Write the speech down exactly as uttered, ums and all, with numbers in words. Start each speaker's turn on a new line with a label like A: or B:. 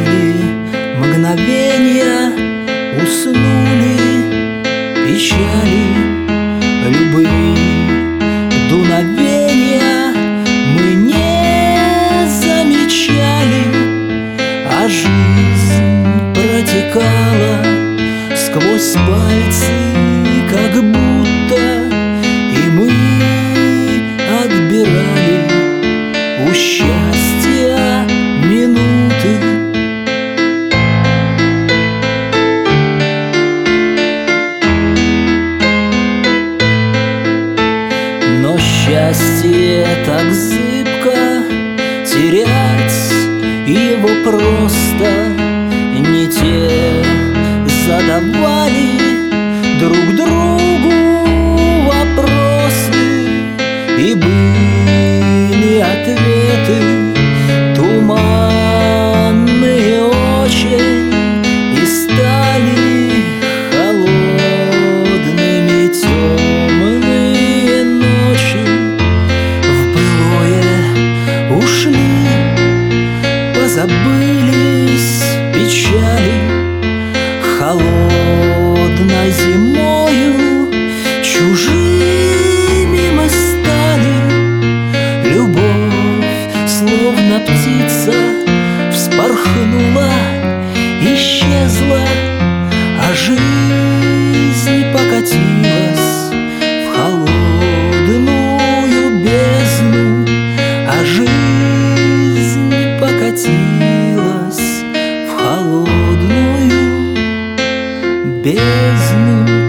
A: Забыли мгновенья, уснули печали, любви, дуновенья мы не замечали, а жизнь протекала сквозь пальцы, как будто и мы отбирали у счастья минуты. Но счастье так зыбко, терять его просто не те задавали друг другу вопросы, и были ответы туманные очень, и стали холодными темные ночи. В былое ушли, позабылись печали, холодной зимою чужими мы стали. Любовь, словно птица, вспорхнула, исчезла, а жизнь покатилась в холодную бездну, а жизнь покатилась в холодную бездну.